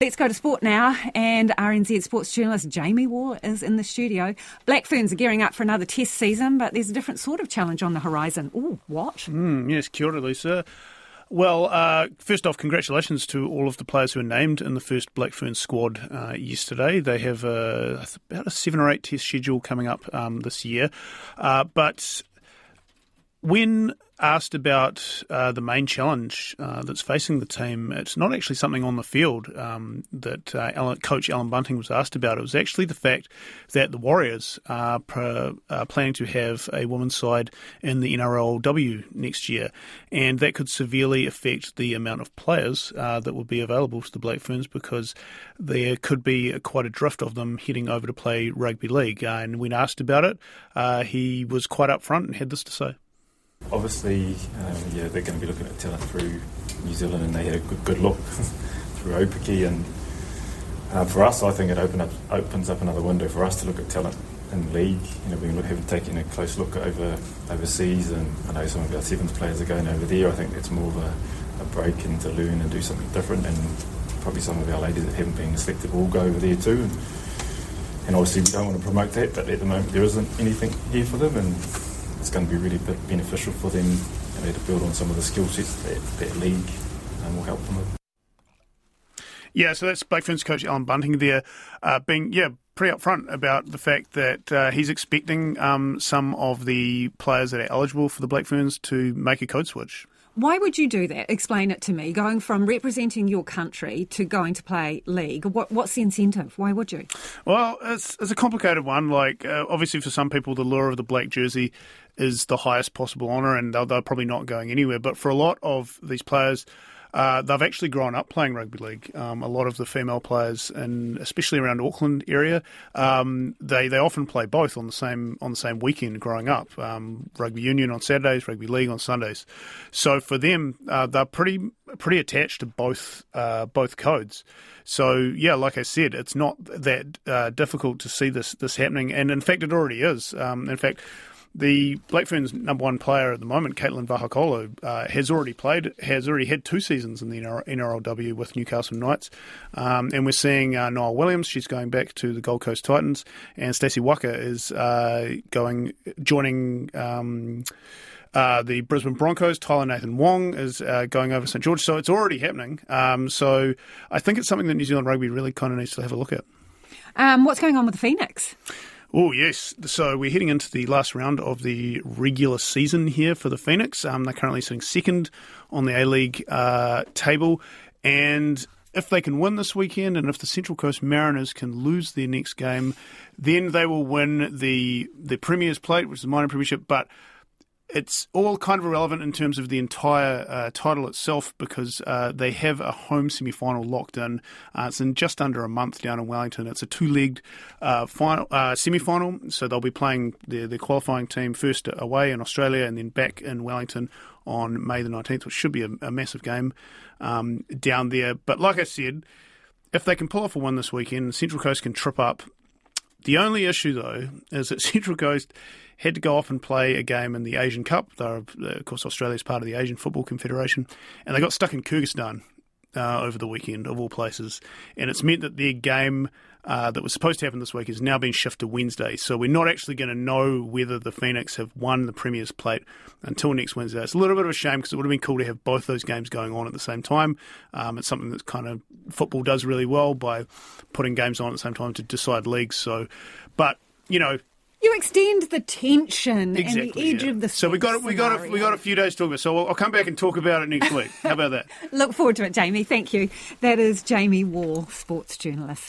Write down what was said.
let's go to sport now. And RNZ sports journalist Jamie Waugh is in the studio. Black Ferns are gearing up for another test season, but there's a different sort of challenge on the horizon. Ooh, what? Yes, kia ora, Lisa. Well, first off, congratulations to all of the players who were named in the first Black Ferns squad yesterday. They have about a 7 or 8 test schedule coming up this year. But when asked about the main challenge that's facing the team, it's not actually something on the field that Coach Alan Bunting was asked about. It was actually the fact that the Warriors are planning to have a women's side in the NRLW next year, and that could severely affect the amount of players that would be available to the Black Ferns, because there could be quite a drift of them heading over to play rugby league. And when asked about it, he was quite upfront and had this to say. Obviously, they're going to be looking at talent through New Zealand, and they had a good look through Opiki. And for us, I think it opens up another window for us to look at talent in league. We have taken a close look overseas, and I know some of our sevens players are going over there. I think it's more of a break and to learn and do something different, and probably some of our ladies that haven't been selected will go over there too. And obviously, we don't want to promote that, but at the moment there isn't anything here for them, and it's going to be really beneficial for them to build on some of the skill sets that league will help them with. Yeah, so that's Black Ferns coach Alan Bunting there, being pretty upfront about the fact that he's expecting some of the players that are eligible for the Black Ferns to make a code switch. Why would you do that? Explain it to me. Going from representing your country to going to play league, what's the incentive? Why would you? Well, it's a complicated one. Obviously for some people, the lure of the black jersey is the highest possible honour, and they're probably not going anywhere. But for a lot of these players, they've actually grown up playing rugby league. A lot of the female players, and especially around Auckland area, they often play both on the same weekend growing up. Rugby union on Saturdays, rugby league on Sundays. So for them, they're pretty attached to both codes. So yeah, like I said, it's not that difficult to see this happening, and in fact, it already is. In fact, the Black Ferns' number one player at the moment, Caitlin Vahakolo, has already had 2 seasons in the NRLW with Newcastle Knights. And we're seeing Noelle Williams, she's going back to the Gold Coast Titans, and Stacey Waka is joining the Brisbane Broncos. Tyler Nathan Wong is going over St George. So it's already happening. So I think it's something that New Zealand Rugby really kind of needs to have a look at. What's going on with the Phoenix? Oh, yes. So we're heading into the last round of the regular season here for the Phoenix. They're currently sitting second on the A-League table. And if they can win this weekend, and if the Central Coast Mariners can lose their next game, then they will win the Premier's Plate, which is the minor premiership. But it's all kind of irrelevant in terms of the entire title itself, because they have a home semi-final locked in. It's in just under a month down in Wellington. It's a 2-legged semi-final, so they'll be playing the qualifying team first away in Australia and then back in Wellington on May the 19th, which should be a massive game down there. But like I said, if they can pull off a win this weekend, Central Coast can trip up. The only issue, though, is that Central Coast had to go off and play a game in the Asian Cup. Of course, Australia's part of the Asian Football Confederation, and they got stuck in Kyrgyzstan over the weekend, of all places. And it's meant that their game that was supposed to happen this week has now been shifted to Wednesday. So we're not actually going to know whether the Phoenix have won the Premier's Plate until next Wednesday. It's a little bit of a shame, because it would have been cool to have both those games going on at the same time. It's something that kind of football does really well, by putting games on at the same time to decide leagues. So, but you extend the tension exactly, and the edge of the. So we got a few days to talk about it. So I'll come back and talk about it next week. How about that? Look forward to it, Jamie. Thank you. That is Jamie Waugh, sports journalist.